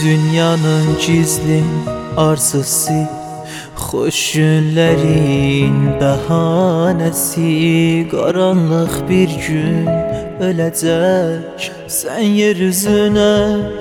Dünyanın gizli arzusu, xoş günlərin bəhanəsi. Qaranlıq bir gün öləcək sən yer üzünə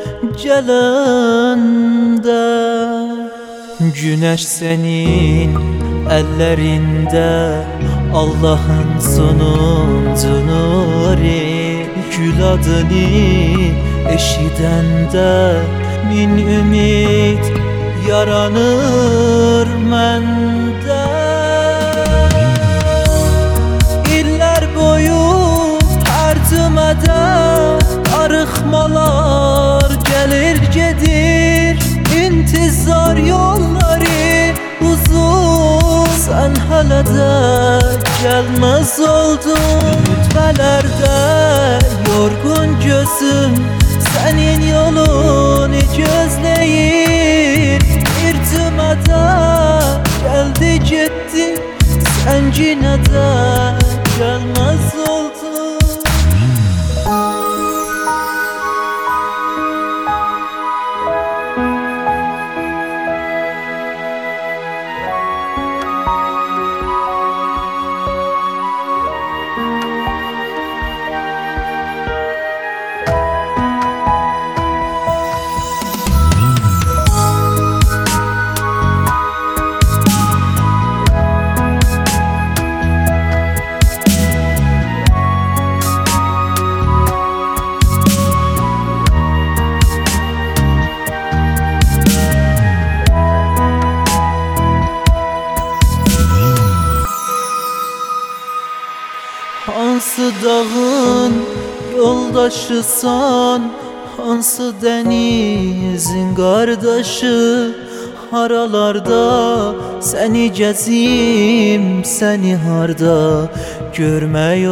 gələndə. Günəş sənin əllərində, Allahın sonuncu nuri. Gül adını eşidəndə min ümid yaranır məndə. İllər boyu hər cümədə arıxmalar gəlir gedir. İntizar yolları uzun, sən hələ də gəlməz oldun. Rütbələrdə yorğun gözüm sənin yolunu gözləyir. Bir cümədə gəldi getdi, sən yenə də gəlməz oldun. Hansı dağın yoldaşısan, hansı dənizin qardaşı. Haralarda səni gəzim, səni harda görmək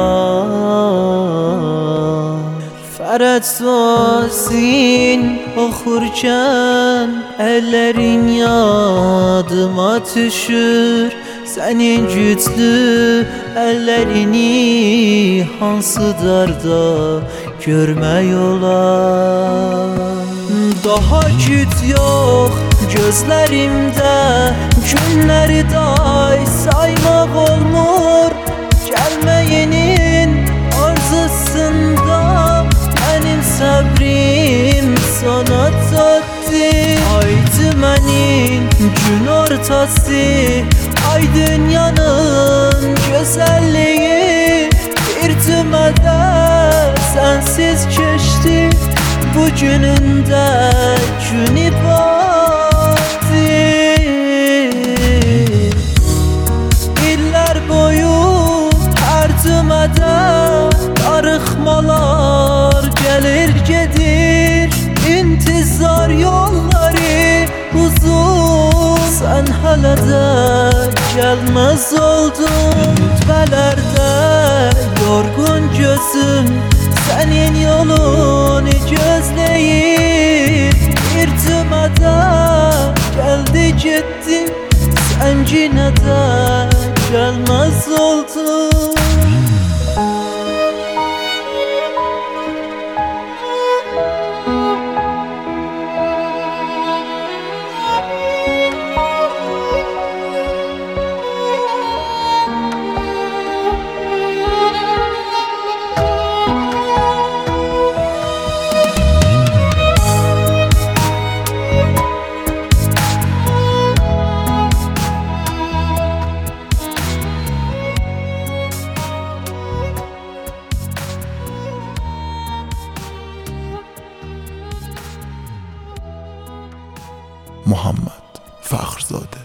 olar. Fərəc Yasin oxurkən əllərin yadıma düşür. Sənin güclü əllərini hansı darda görmək olar. Daha güc yox gözlərimdə, günləri day saymaq olmur. Gəlməyinin arzusunda mənim səbrim sona çatdı. Aydı mənim gün ortası, ay dünyanın gözəlliyi. Bir cümədə sənsiz keçdi, bugünündə günü batdı. İllər boyu hər cümədə arıxmalar gəlir gedir. İntizar yolları uzun, sən hələ də gəlməz oldun. Rütbələrdə yorğun gözüm sənin yolunu gözləyir. Bir cümədə gəldi getdi, sən yenə də gəlməz oldun. محمد فخرزاده.